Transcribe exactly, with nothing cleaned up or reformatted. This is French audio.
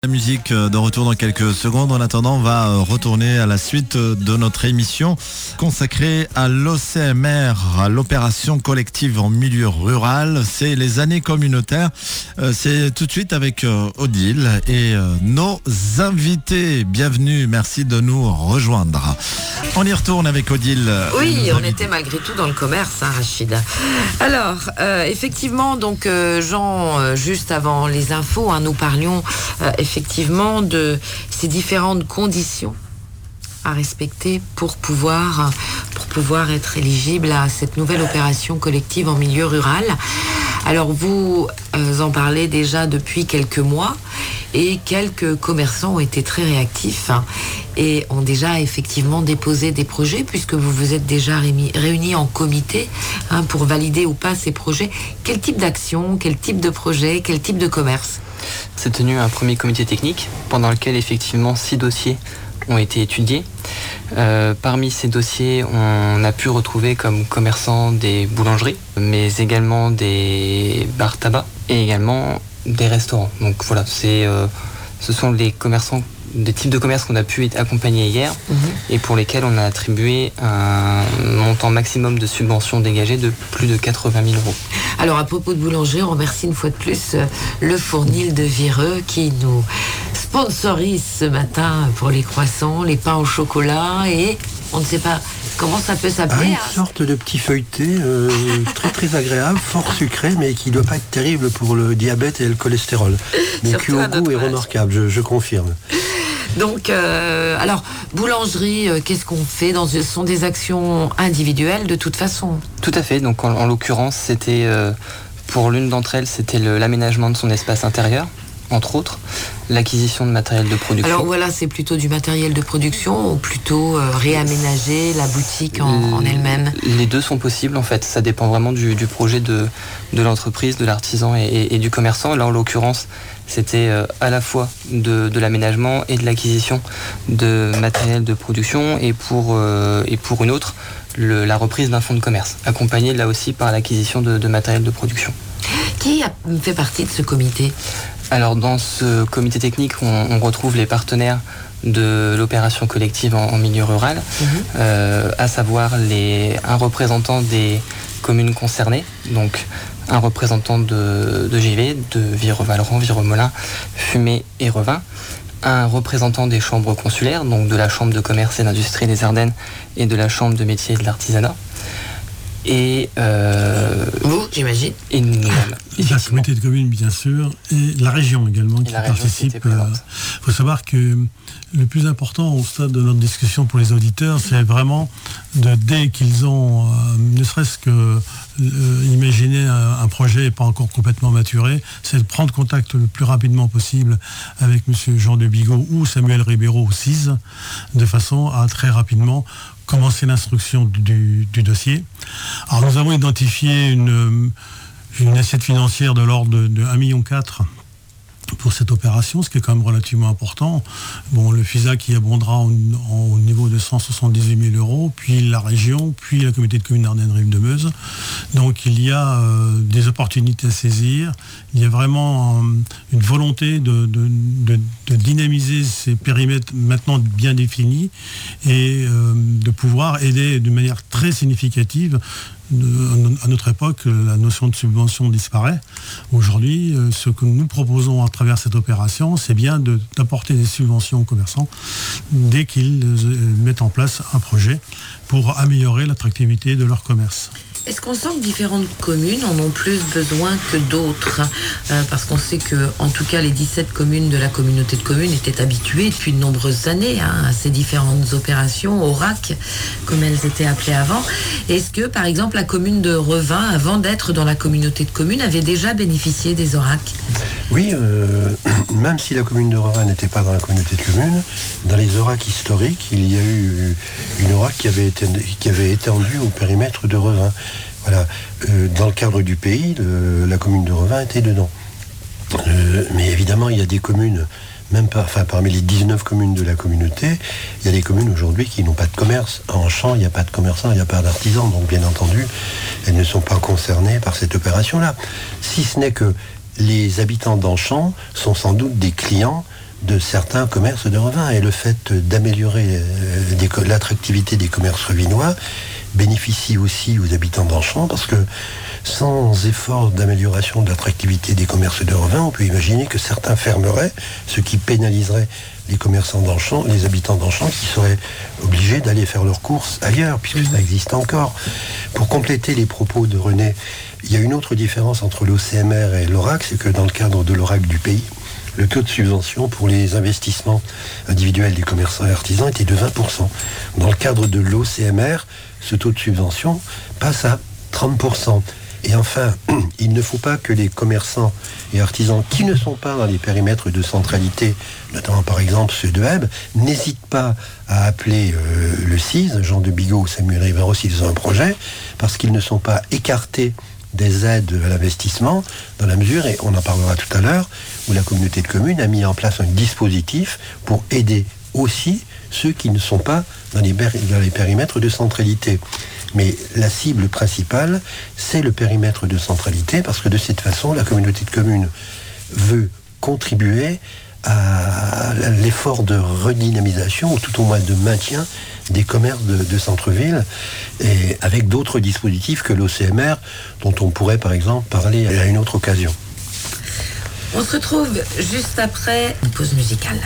La musique de retour dans quelques secondes. En attendant, on va retourner à la suite de notre émission consacrée à l'O C M R, à l'opération collective en milieu rural. C'est les années communautaires. C'est tout de suite avec Odile et nos invités. Bienvenue, merci de nous rejoindre. On y retourne avec Odile. Oui, on était malgré tout dans le commerce, hein, Rachida. Alors, euh, effectivement, donc euh, Jean, euh, juste avant les infos, hein, nous parlions euh, effectivement de ces différentes conditions à respecter pour pouvoir, pour pouvoir être éligible à cette nouvelle opération collective en milieu rural. Alors vous euh, en parlez déjà depuis quelques mois et quelques commerçants ont été très réactifs hein, et ont déjà effectivement déposé des projets puisque vous vous êtes déjà réunis, réunis en comité hein, pour valider ou pas ces projets. Quel type d'action, quel type de projet, quel type de commerce ? S'est tenu un premier comité technique pendant lequel effectivement six dossiers ont été étudiés. Euh, parmi ces dossiers, on a pu retrouver comme commerçants des boulangeries, mais également des bars tabac et également des restaurants. Donc voilà, c'est, euh, ce sont les commerçants, des types de commerces qu'on a pu accompagner hier mmh. et pour lesquels on a attribué un montant maximum de subventions dégagées de plus de quatre-vingt mille euros. Alors à propos de boulangerie, on remercie une fois de plus le Fournil de Vireux qui nous sponsorise ce matin pour les croissants, les pains au chocolat et on ne sait pas comment ça peut s'appeler. Ah, une hein. sorte de petit feuilleté euh, très très agréable, fort sucré, mais qui ne doit pas être terrible pour le diabète et le cholestérol. Mais qui au goût est remarquable, je, je confirme. Donc, euh, alors, boulangerie, euh, qu'est-ce qu'on fait dans, ce sont des actions individuelles de toute façon. Tout à fait. Donc, en, en l'occurrence, c'était euh, pour l'une d'entre elles, c'était le, l'aménagement de son espace intérieur, entre autres, l'acquisition de matériel de production. Alors voilà, c'est plutôt du matériel de production ou plutôt euh, réaménager la boutique en, en elle-même. Les deux sont possibles en fait. Ça dépend vraiment du, du projet de, de l'entreprise, de l'artisan et, et, et du commerçant. Là, en l'occurrence, c'était euh, à la fois de, de l'aménagement et de l'acquisition de matériel de production et pour, euh, et pour une autre, le, la reprise d'un fonds de commerce, accompagné là aussi par l'acquisition de, de matériel de production. Qui a fait partie de ce comité ? Alors dans ce comité technique, on, on retrouve les partenaires de l'opération collective en, en milieu rural, mmh. euh, à savoir les, un représentant des communes concernées, donc un représentant de, de J V, de Vireux-Valeran, Vireux-Molin, Fumé et Revin, un représentant des chambres consulaires, donc de la Chambre de commerce et d'industrie des Ardennes et de la Chambre de métiers et de l'artisanat. Et euh, vous, j'imagine. Et nous-mêmes. La communauté de communes, bien sûr, et la région également qui participe. Il euh, faut savoir que le plus important au stade de notre discussion pour les auditeurs, c'est vraiment de, dès qu'ils ont, euh, ne serait-ce que euh, imaginer un, un projet pas encore complètement maturé, c'est de prendre contact le plus rapidement possible avec M. Jean de Bigot ou Samuel Ribeiro au C I S, de façon à très rapidement commencer l'instruction du, du dossier. Alors nous avons identifié une, une assiette financière de l'ordre de, de un virgule quatre million pour cette opération, ce qui est quand même relativement important. Bon, le FISA qui abondera au, au niveau de cent soixante-dix-huit mille euros, puis la région, puis la communauté de communes Ardennes-Rive-de-Meuse. Donc il y a euh, des opportunités à saisir. Il y a vraiment euh, une volonté de, de, de, de dynamiser ces périmètres maintenant bien définis et euh, de pouvoir aider de manière très significative. À notre époque, la notion de subvention disparaît. Aujourd'hui, ce que nous proposons à travers cette opération, c'est bien de, d'apporter des subventions aux commerçants dès qu'ils mettent en place un projet pour améliorer l'attractivité de leur commerce. Est-ce qu'on sent que différentes communes en ont plus besoin que d'autres euh, parce qu'on sait que, en tout cas, les dix-sept communes de la communauté de communes étaient habituées depuis de nombreuses années hein, à ces différentes opérations, au R A C, comme elles étaient appelées avant. Est-ce que, par exemple, la commune de Revin, avant d'être dans la communauté de communes, avait déjà bénéficié des O R A C ? Oui, euh, même si la commune de Revin n'était pas dans la communauté de communes, dans les O R A C historiques, il y a eu une O R A C qui avait été, qui avait étendu au périmètre de Revin. Voilà. Euh, dans le cadre du pays, le, la commune de Revin était dedans. Euh, mais évidemment, il y a des communes, même pas, enfin, parmi les dix-neuf communes de la communauté, il y a des communes aujourd'hui qui n'ont pas de commerce. En Champ, il n'y a pas de commerçants, il n'y a pas d'artisans. Donc, bien entendu, elles ne sont pas concernées par cette opération-là. Si ce n'est que les habitants d'Anchamp sont sans doute des clients de certains commerces de revin. Et le fait d'améliorer l'attractivité des commerces revinois bénéficie aussi aux habitants d'Anchamp, parce que sans effort d'amélioration de l'attractivité des commerces de revin, on peut imaginer que certains fermeraient, ce qui pénaliserait les commerçants d'Anchamp, les habitants d'Anchamp, qui seraient obligés d'aller faire leurs courses ailleurs, puisque ça existe encore. Pour compléter les propos de René, il y a une autre différence entre l'O C M R et l'ORAC, c'est que dans le cadre de l'ORAC du pays, le taux de subvention pour les investissements individuels des commerçants et artisans était de vingt pour cent. Dans le cadre de l'O C M R, ce taux de subvention passe à trente pour cent. Et enfin, il ne faut pas que les commerçants et artisans qui ne sont pas dans les périmètres de centralité, notamment par exemple ceux de Hebb, n'hésitent pas à appeler euh, le C I S, Jean de Bigot ou Samuel Rivero s'ils ont un projet, parce qu'ils ne sont pas écartés des aides à l'investissement, dans la mesure, et on en parlera tout à l'heure, où la communauté de communes a mis en place un dispositif pour aider aussi ceux qui ne sont pas dans les, dans les périmètres de centralité. Mais la cible principale, c'est le périmètre de centralité, parce que de cette façon, la communauté de communes veut contribuer à l'effort de redynamisation, ou tout au moins de maintien des commerces de, de centre-ville, et avec d'autres dispositifs que l'O C M R, dont on pourrait par exemple parler à une autre occasion. On se retrouve juste après une pause musicale.